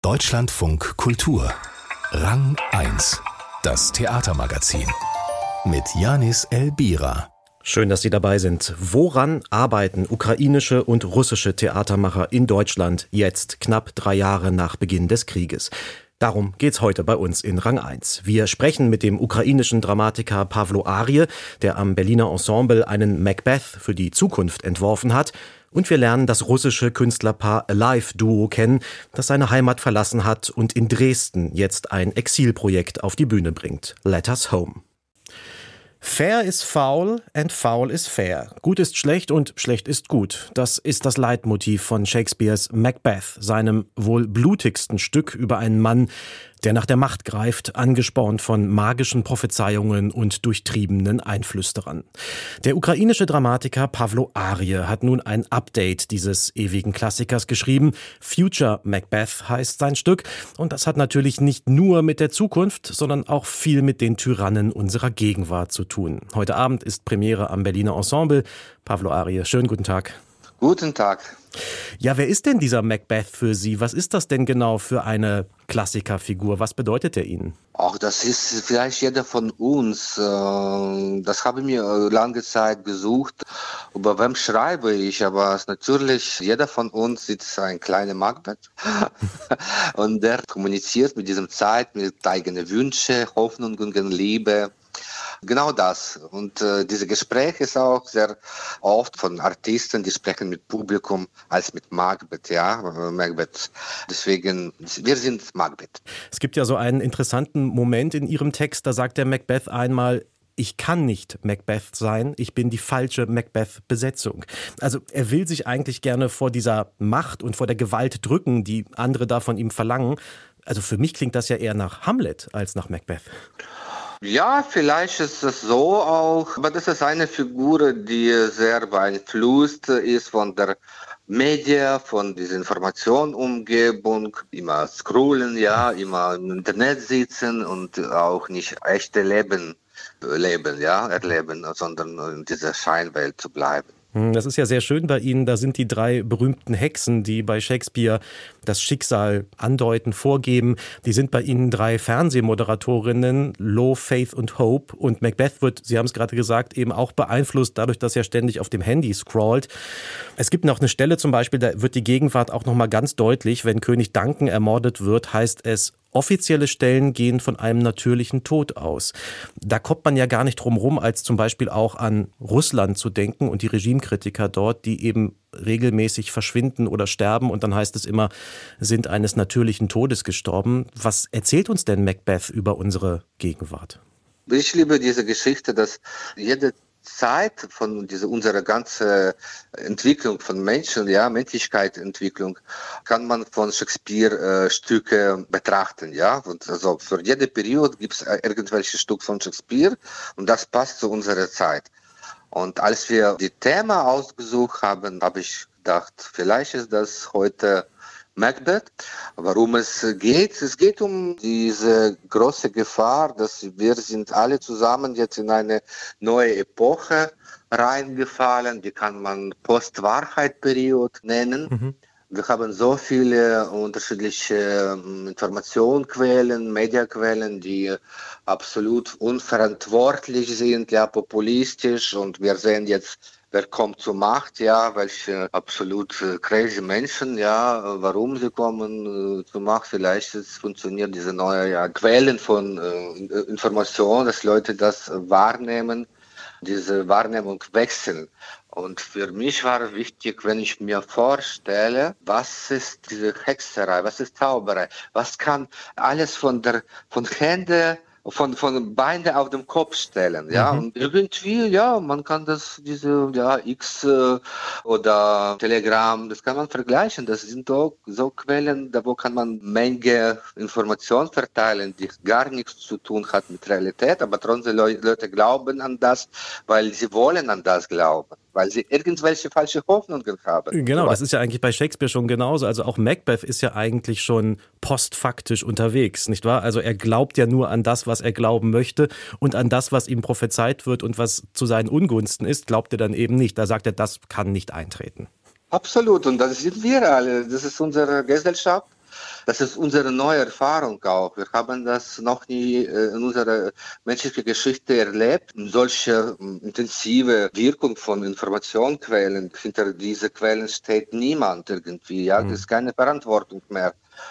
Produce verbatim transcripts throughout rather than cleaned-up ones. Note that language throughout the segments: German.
Deutschlandfunk Kultur. Rang eins. Das Theatermagazin. Mit Janis Elbira. Schön, dass Sie dabei sind. Woran arbeiten ukrainische und russische Theatermacher in Deutschland jetzt, knapp drei Jahre nach Beginn des Krieges? Darum geht's heute bei uns in Rang eins. Wir sprechen mit dem ukrainischen Dramatiker Pawlo Arje, der am Berliner Ensemble einen Macbeth für die Zukunft entworfen hat. Und wir lernen das russische Künstlerpaar Alive-Duo kennen, das seine Heimat verlassen hat und in Dresden jetzt ein Exilprojekt auf die Bühne bringt. Let Us Home. Fair is foul and foul is fair. Gut ist schlecht und schlecht ist gut. Das ist das Leitmotiv von Shakespeares Macbeth, seinem wohl blutigsten Stück über einen Mann, der nach der Macht greift, angespornt von magischen Prophezeiungen und durchtriebenen Einflüsterern. Der ukrainische Dramatiker Pawlo Arje hat nun ein Update dieses ewigen Klassikers geschrieben. Future Macbeth heißt sein Stück und das hat natürlich nicht nur mit der Zukunft, sondern auch viel mit den Tyrannen unserer Gegenwart zu tun. Heute Abend ist Premiere am Berliner Ensemble. Pawlo Arje, schönen guten Tag. Guten Tag. Ja, wer ist denn dieser Macbeth für Sie? Was ist das denn genau für eine Klassikerfigur? Was bedeutet er Ihnen? Ach, das ist vielleicht jeder von uns. Das habe ich mir lange Zeit gesucht. Über wem schreibe ich? Aber natürlich, jeder von uns ist ein kleiner Macbeth. Und der kommuniziert mit diesem Zeit, mit eigenen Wünschen, Hoffnungen, Liebe. Genau das. Und äh, dieses Gespräch ist auch sehr oft von Artisten, die sprechen mit Publikum als mit Macbeth, ja, Macbeth. Deswegen, wir sind Macbeth. Es gibt ja so einen interessanten Moment in Ihrem Text, da sagt der Macbeth einmal: Ich kann nicht Macbeth sein, ich bin die falsche Macbeth-Besetzung. Also er will sich eigentlich gerne vor dieser Macht und vor der Gewalt drücken, die andere da von ihm verlangen. Also für mich klingt das ja eher nach Hamlet als nach Macbeth. Ja, vielleicht ist es so auch, aber das ist eine Figur, die sehr beeinflusst ist von der Media, von dieser Informationumgebung, immer scrollen, ja, immer im Internet sitzen und auch nicht echte Leben leben, ja, erleben, sondern in dieser Scheinwelt zu bleiben. Das ist ja sehr schön bei Ihnen. Da sind die drei berühmten Hexen, die bei Shakespeare das Schicksal andeuten, vorgeben. Die sind bei Ihnen drei Fernsehmoderatorinnen, Lo, Faith und Hope. Und Macbeth wird, Sie haben es gerade gesagt, eben auch beeinflusst dadurch, dass er ständig auf dem Handy scrollt. Es gibt noch eine Stelle zum Beispiel, da wird die Gegenwart auch nochmal ganz deutlich. Wenn König Duncan ermordet wird, heißt es: Offizielle Stellen gehen von einem natürlichen Tod aus. Da kommt man ja gar nicht drum rum, als zum Beispiel auch an Russland zu denken und die Regimekritiker dort, die eben regelmäßig verschwinden oder sterben. Und dann heißt es immer, sind eines natürlichen Todes gestorben. Was erzählt uns denn Macbeth über unsere Gegenwart? Ich liebe diese Geschichte, dass jede Zeit von dieser unserer ganzen Entwicklung von Menschen, ja, Menschlichkeitsentwicklung, kann man von Shakespeare äh, Stücke betrachten, ja. Und also für jede Periode gibt es irgendwelche Stück von Shakespeare und das passt zu unserer Zeit. Und als wir die Themen ausgesucht haben, habe ich gedacht, vielleicht ist das heute Macbeth. Warum es geht? Es geht um diese große Gefahr, dass wir sind alle zusammen jetzt in eine neue Epoche reingefallen. Die kann man Post-Wahrheit-Periode nennen. Mhm. Wir haben so viele unterschiedliche Informationsquellen, Mediaquellen, die absolut unverantwortlich sind, ja, populistisch. Und wir sehen jetzt, wer kommt zur Macht, ja, welche absolut äh, crazy Menschen, ja, warum sie kommen äh, zur Macht, vielleicht es funktioniert diese neue ja, Quellen von äh, Informationen, dass Leute das äh, wahrnehmen, diese Wahrnehmung wechseln. Und für mich war wichtig, wenn ich mir vorstelle, was ist diese Hexerei, was ist Zauberei, was kann alles von der von Hände von von Beine auf den Kopf stellen, ja, mhm. Und irgendwie, ja, man kann das, diese, ja, X äh, oder Telegram, das kann man vergleichen, das sind doch so Quellen, da wo kann man Menge Informationen verteilen, die gar nichts zu tun hat mit Realität, aber trotzdem Leute glauben an das, weil sie wollen an das glauben. Weil sie irgendwelche falsche Hoffnungen haben. Genau, das ist ja eigentlich bei Shakespeare schon genauso. Also auch Macbeth ist ja eigentlich schon postfaktisch unterwegs, nicht wahr? Also er glaubt ja nur an das, was er glauben möchte und an das, was ihm prophezeit wird und was zu seinen Ungunsten ist, glaubt er dann eben nicht. Da sagt er, das kann nicht eintreten. Absolut, und das sind wir alle. Das ist unsere Gesellschaft. Das ist unsere neue Erfahrung auch. Wir haben das noch nie in unserer menschlichen Geschichte erlebt. Solche intensive Wirkung von Informationsquellen. Hinter diesen Quellen steht niemand irgendwie. Ja, das ist keine Verantwortung mehr.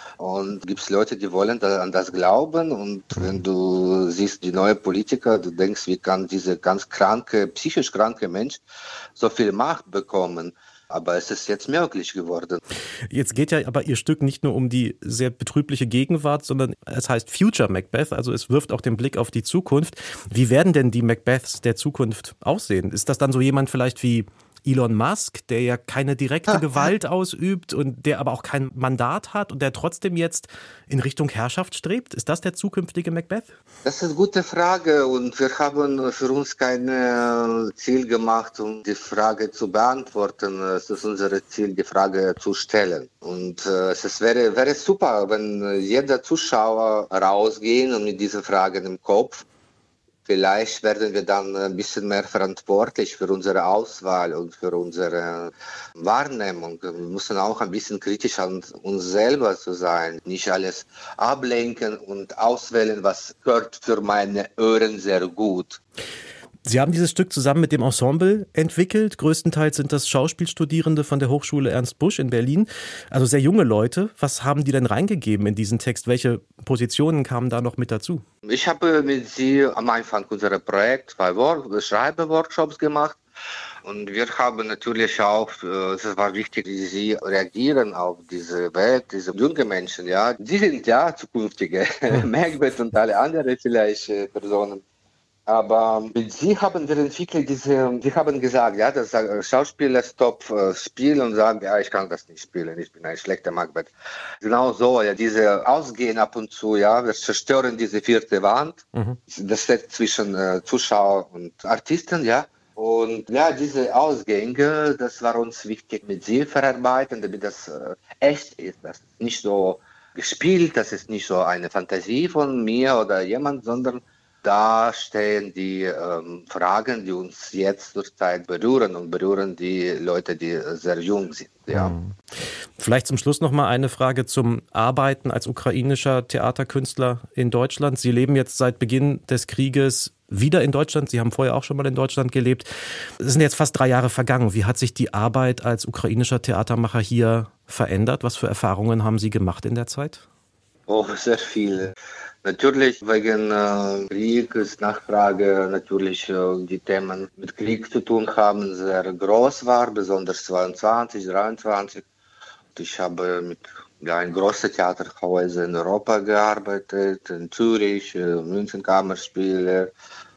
Und gibt es Leute, die wollen da, an das glauben. Und wenn du siehst die neue Politiker, du denkst, wie kann dieser ganz kranke, psychisch kranke Mensch so viel Macht bekommen? Aber es ist jetzt möglich geworden. Jetzt geht ja aber Ihr Stück nicht nur um die sehr betrübliche Gegenwart, sondern es heißt Future Macbeth, also es wirft auch den Blick auf die Zukunft. Wie werden denn die Macbeths der Zukunft aussehen? Ist das dann so jemand vielleicht wie Elon Musk, der ja keine direkte Gewalt ausübt und der aber auch kein Mandat hat und der trotzdem jetzt in Richtung Herrschaft strebt? Ist das der zukünftige Macbeth? Das ist eine gute Frage und wir haben für uns kein Ziel gemacht, um die Frage zu beantworten. Es ist unser Ziel, die Frage zu stellen. Und äh, es wäre, wäre super, wenn jeder Zuschauer rausgehen und mit dieser Frage im Kopf. Vielleicht werden wir dann ein bisschen mehr verantwortlich für unsere Auswahl und für unsere Wahrnehmung. Wir müssen auch ein bisschen kritisch an uns selber zu sein. Nicht alles ablenken und auswählen, was hört für meine Ohren sehr gut. Sie haben dieses Stück zusammen mit dem Ensemble entwickelt. Größtenteils sind das Schauspielstudierende von der Hochschule Ernst Busch in Berlin. Also sehr junge Leute. Was haben die denn reingegeben in diesen Text? Welche Positionen kamen da noch mit dazu? Ich habe mit sie am Anfang unseres Projekts zwei Schreibeworkshops gemacht. Und wir haben natürlich auch, es war wichtig, wie sie reagieren auf diese Welt, diese jungen Menschen. Ja, die sind ja zukünftige Macbeth und alle anderen vielleicht Personen. Aber mit sie haben wir entwickelt diese, die haben gesagt, ja, dass Schauspieler stopp spielen und sagen, ja, ich kann das nicht spielen, ich bin ein schlechter Macbeth. Genau so, ja, diese Ausgehen ab und zu, ja, wir zerstören diese vierte Wand, mhm. das steht zwischen äh, Zuschauer und Artisten, ja. Und ja, diese Ausgänge, das war uns wichtig mit sie verarbeiten, damit das äh, echt ist, das ist nicht so gespielt, das ist nicht so eine Fantasie von mir oder jemand, sondern da stehen die ähm, Fragen, die uns jetzt zurzeit berühren und berühren die Leute, die sehr jung sind. Ja. Vielleicht zum Schluss noch mal eine Frage zum Arbeiten als ukrainischer Theaterkünstler in Deutschland. Sie leben jetzt seit Beginn des Krieges wieder in Deutschland. Sie haben vorher auch schon mal in Deutschland gelebt. Es sind jetzt fast drei Jahre vergangen. Wie hat sich die Arbeit als ukrainischer Theatermacher hier verändert? Was für Erfahrungen haben Sie gemacht in der Zeit? Oh, sehr viele. Natürlich wegen äh, Krieg ist Nachfrage, natürlich äh, die Themen mit Krieg zu tun haben, sehr groß war, besonders zweiundzwanzig, dreiundzwanzig. Ich habe mit ja, in großen Theaterhäusern in Europa gearbeitet, in Zürich, äh, München Kammerspiele.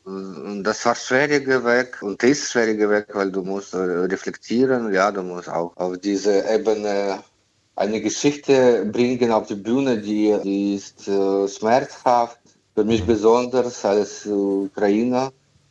Und das war schwieriger Weg und ist schwieriger Weg, weil du musst äh, reflektieren, ja, du musst auch auf diese Ebene eine Geschichte bringen auf die Bühne, die, die ist äh, schmerzhaft, für mich besonders als Ukrainer.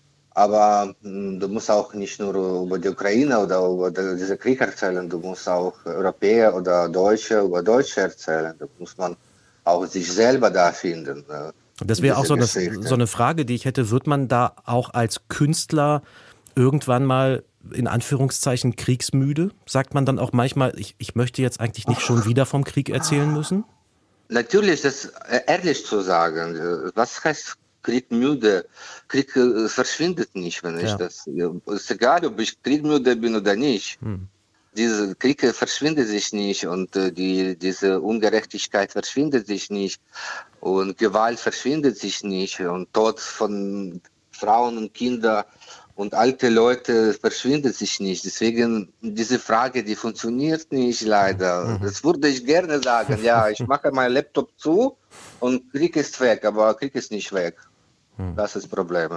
Aber mh, du musst auch nicht nur über die Ukraine oder über die, diesen Krieg erzählen, du musst auch Europäer oder Deutsche über Deutsche erzählen. Da muss man auch sich selber da finden. Äh, das wäre auch so eine, so eine Frage, die ich hätte. Wird man da auch als Künstler irgendwann mal in Anführungszeichen kriegsmüde? Sagt man dann auch manchmal, ich, ich möchte jetzt eigentlich nicht schon wieder vom Krieg erzählen müssen? Natürlich, das ehrlich zu sagen. Was heißt kriegmüde? Krieg äh, verschwindet nicht, wenn ich ja. das... Es ist egal, ob ich kriegmüde bin oder nicht. Hm. Diese Krieg verschwindet sich nicht und äh, die, diese Ungerechtigkeit verschwindet sich nicht und Gewalt verschwindet sich nicht und Tod von Frauen und Kindern und alte Leute verschwindet sich nicht. Deswegen, diese Frage, die funktioniert nicht leider. Das würde ich gerne sagen. Ja, ich mache meinen Laptop zu und Krieg ist weg, aber Krieg ist nicht weg. Das ist das Problem.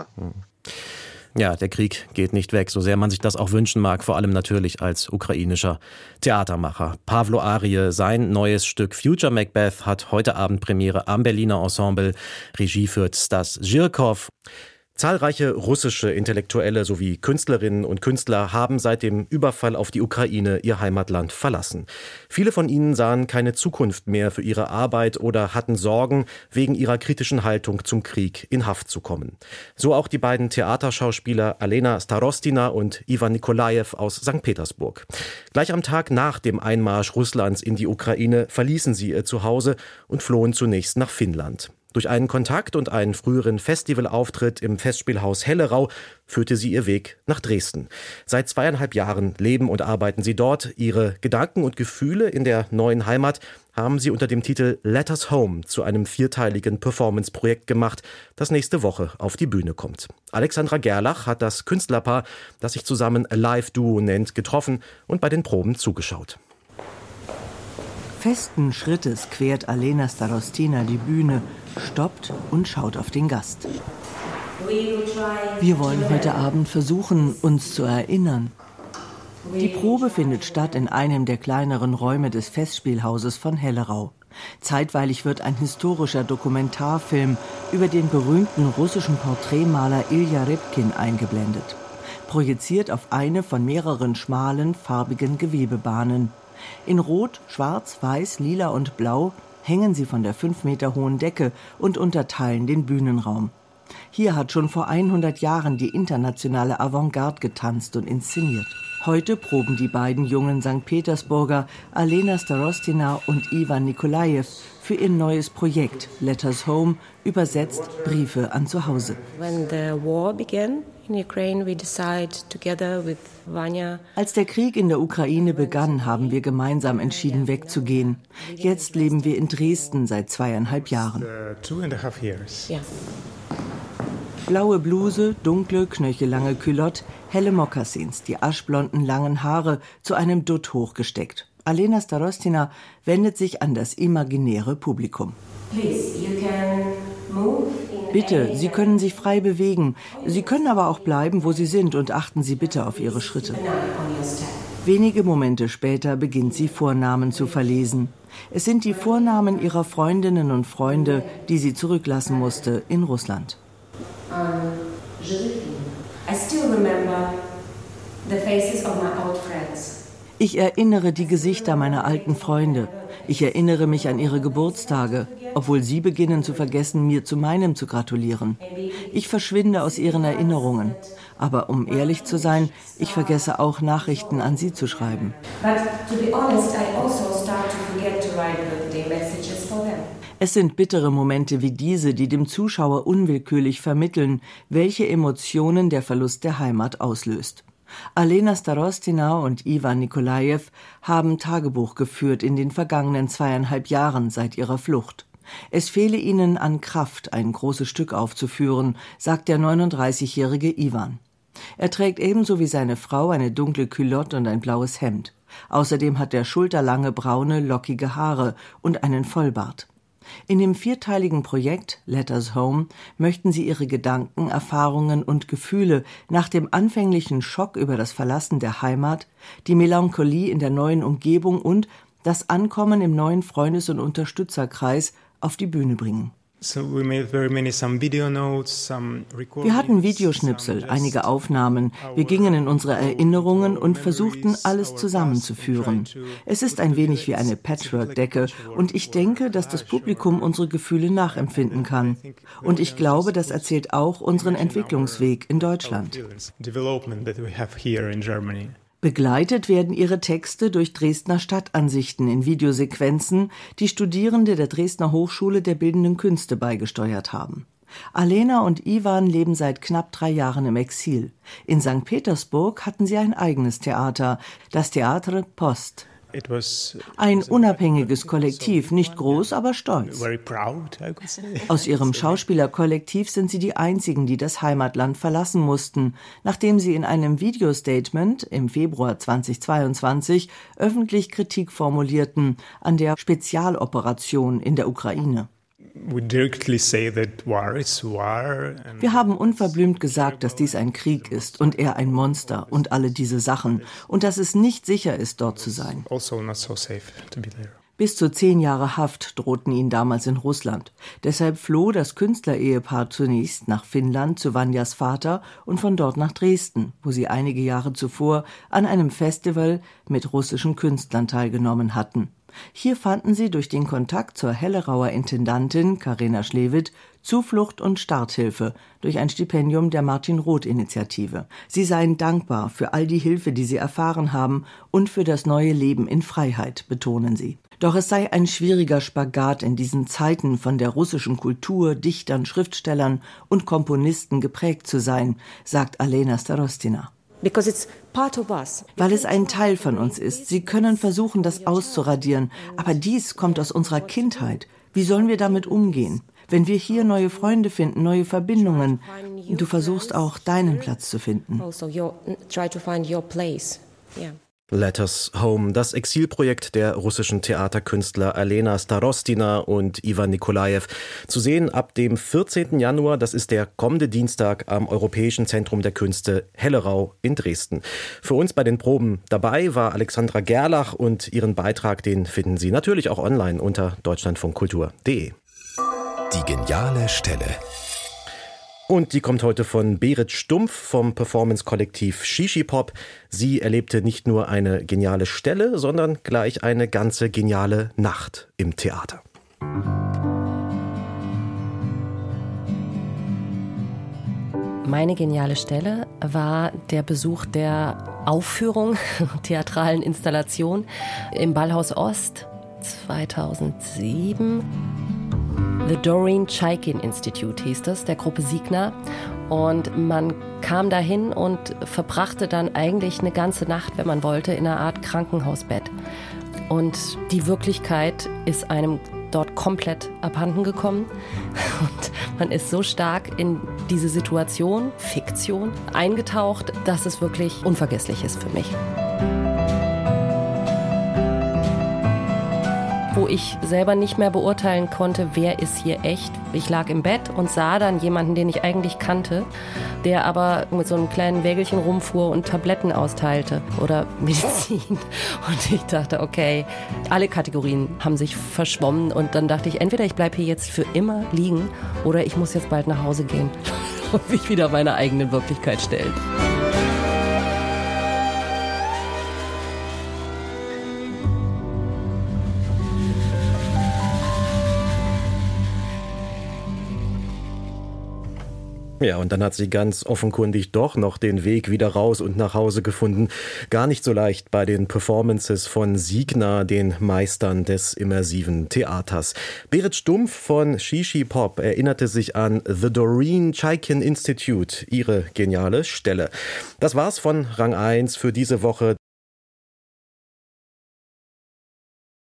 Ja, der Krieg geht nicht weg, so sehr man sich das auch wünschen mag, vor allem natürlich als ukrainischer Theatermacher. Pawlo Arie, sein neues Stück Future Macbeth hat heute Abend Premiere am Berliner Ensemble. Regie führt Stas Zhirkov. Zahlreiche russische Intellektuelle sowie Künstlerinnen und Künstler haben seit dem Überfall auf die Ukraine ihr Heimatland verlassen. Viele von ihnen sahen keine Zukunft mehr für ihre Arbeit oder hatten Sorgen, wegen ihrer kritischen Haltung zum Krieg in Haft zu kommen. So auch die beiden Theaterschauspieler Alena Starostina und Iwan Nikolajew aus Sankt Petersburg. Gleich am Tag nach dem Einmarsch Russlands in die Ukraine verließen sie ihr Zuhause und flohen zunächst nach Finnland. Durch einen Kontakt und einen früheren Festivalauftritt im Festspielhaus Hellerau führte sie ihr Weg nach Dresden. Seit zweieinhalb Jahren leben und arbeiten sie dort. Ihre Gedanken und Gefühle in der neuen Heimat haben sie unter dem Titel Let Us Home zu einem vierteiligen Performance-Projekt gemacht, das nächste Woche auf die Bühne kommt. Alexandra Gerlach hat das Künstlerpaar, das sich zusammen Alive Duo nennt, getroffen und bei den Proben zugeschaut. Festen Schrittes quert Alena Starostina die Bühne, stoppt und schaut auf den Gast. Wir wollen heute Abend versuchen, uns zu erinnern. Die Probe findet statt in einem der kleineren Räume des Festspielhauses von Hellerau. Zeitweilig wird ein historischer Dokumentarfilm über den berühmten russischen Porträtmaler Ilja Repkin eingeblendet. Projiziert auf eine von mehreren schmalen, farbigen Gewebebahnen. In Rot, Schwarz, Weiß, Lila und Blau hängen sie von der fünf Meter hohen Decke und unterteilen den Bühnenraum. Hier hat schon vor hundert Jahren die internationale Avantgarde getanzt und inszeniert. Heute proben die beiden jungen Sankt Petersburger, Alena Starostina und Iwan Nikolajew, für ihr neues Projekt Let Us Home, übersetzt Briefe an zu Hause. When the war began in Ukraine, we decided together with Vanya. Als der Krieg in der Ukraine begann, haben wir gemeinsam entschieden, wegzugehen. Jetzt leben wir in Dresden seit zweieinhalb Jahren. Ja. Blaue Bluse, dunkle, knöchellange Culotte, helle Mokassins, die aschblonden langen Haare zu einem Dutt hochgesteckt. Alena Starostina wendet sich an das imaginäre Publikum. Bitte, Sie können sich frei bewegen. Sie können aber auch bleiben, wo Sie sind, und achten Sie bitte auf Ihre Schritte. Wenige Momente später beginnt sie Vornamen zu verlesen. Es sind die Vornamen ihrer Freundinnen und Freunde, die sie zurücklassen musste in Russland. Ich erinnere die Gesichter meiner alten Freunde. Ich erinnere mich an ihre Geburtstage, obwohl sie beginnen zu vergessen, mir zu meinem zu gratulieren. Ich verschwinde aus ihren Erinnerungen. Aber um ehrlich zu sein, ich vergesse auch, Nachrichten an sie zu schreiben. Es sind bittere Momente wie diese, die dem Zuschauer unwillkürlich vermitteln, welche Emotionen der Verlust der Heimat auslöst. Alena Starostina und Iwan Nikolajew haben Tagebuch geführt in den vergangenen zweieinhalb Jahren seit ihrer Flucht. Es fehle ihnen an Kraft, ein großes Stück aufzuführen, sagt der neununddreißigjährige Iwan. Er trägt ebenso wie seine Frau eine dunkle Culotte und ein blaues Hemd. Außerdem hat er schulterlange braune, lockige Haare und einen Vollbart. In dem vierteiligen Projekt Let Us Home möchten sie ihre Gedanken, Erfahrungen und Gefühle nach dem anfänglichen Schock über das Verlassen der Heimat, die Melancholie in der neuen Umgebung und das Ankommen im neuen Freundes- und Unterstützerkreis auf die Bühne bringen. Wir hatten Videoschnipsel, einige Aufnahmen. Wir gingen in unsere Erinnerungen und versuchten, alles zusammenzuführen. Es ist ein wenig wie eine Patchwork-Decke und ich denke, dass das Publikum unsere Gefühle nachempfinden kann. Und ich glaube, das erzählt auch unseren Entwicklungsweg in Deutschland. Begleitet werden ihre Texte durch Dresdner Stadtansichten in Videosequenzen, die Studierende der Dresdner Hochschule der Bildenden Künste beigesteuert haben. Alena und Iwan leben seit knapp drei Jahren im Exil. In Sankt Petersburg hatten sie ein eigenes Theater, das Theater Post. Ein unabhängiges Kollektiv, nicht groß, aber stolz. Aus ihrem Schauspielerkollektiv sind sie die einzigen, die das Heimatland verlassen mussten, nachdem sie in einem Videostatement im Februar zweitausendzweiundzwanzig öffentlich Kritik formulierten an der Spezialoperation in der Ukraine. Wir haben unverblümt gesagt, dass dies ein Krieg ist und er ein Monster und alle diese Sachen und dass es nicht sicher ist, dort zu sein. Bis zu zehn Jahre Haft drohten ihnen damals in Russland. Deshalb floh das Künstlerehepaar zunächst nach Finnland zu Vanjas Vater und von dort nach Dresden, wo sie einige Jahre zuvor an einem Festival mit russischen Künstlern teilgenommen hatten. Hier fanden sie durch den Kontakt zur Hellerauer Intendantin Karina Schlewit Zuflucht und Starthilfe durch ein Stipendium der Martin-Roth-Initiative. Sie seien dankbar für all die Hilfe, die sie erfahren haben und für das neue Leben in Freiheit, betonen sie. Doch es sei ein schwieriger Spagat in diesen Zeiten von der russischen Kultur, Dichtern, Schriftstellern und Komponisten geprägt zu sein, sagt Alena Starostina. Weil es ein Teil von uns ist. Sie können versuchen, das auszuradieren, aber dies kommt aus unserer Kindheit. Wie sollen wir damit umgehen? Wenn wir hier neue Freunde finden, neue Verbindungen, du versuchst auch, deinen Platz zu finden. Letters Home, das Exilprojekt der russischen Theaterkünstler Alena Starostina und Iwan Nikolajew. Zu sehen ab dem vierzehnten Januar, das ist der kommende Dienstag am Europäischen Zentrum der Künste Hellerau in Dresden. Für uns bei den Proben dabei war Alexandra Gerlach und ihren Beitrag, den finden Sie natürlich auch online unter deutschlandfunkkultur punkt de. Die geniale Stelle. Und die kommt heute von Berit Stumpf vom Performance-Kollektiv Shishi Pop. Sie erlebte nicht nur eine geniale Stelle, sondern gleich eine ganze geniale Nacht im Theater. Meine geniale Stelle war der Besuch der Aufführung, theatralen Installation im Ballhaus Ost zweitausendsieben. The Doreen Chaikin Institute hieß das, der Gruppe Signa. Und man kam dahin und verbrachte dann eigentlich eine ganze Nacht, wenn man wollte, in einer Art Krankenhausbett. Und die Wirklichkeit ist einem dort komplett abhanden gekommen. Und man ist so stark in diese Situation, Fiktion, eingetaucht, dass es wirklich unvergesslich ist für mich. Wo ich selber nicht mehr beurteilen konnte, wer ist hier echt. Ich lag im Bett und sah dann jemanden, den ich eigentlich kannte, der aber mit so einem kleinen Wägelchen rumfuhr und Tabletten austeilte oder Medizin. Und ich dachte, okay, alle Kategorien haben sich verschwommen. Und dann dachte ich, entweder ich bleibe hier jetzt für immer liegen oder ich muss jetzt bald nach Hause gehen und mich wieder meiner eigenen Wirklichkeit stellen. Ja, und dann hat sie ganz offenkundig doch noch den Weg wieder raus und nach Hause gefunden. Gar nicht so leicht bei den Performances von Signa, den Meistern des immersiven Theaters. Berit Stumpf von Shishi Pop erinnerte sich an The Doreen Chaikin Institute, ihre geniale Stelle. Das war's von Rang eins für diese Woche.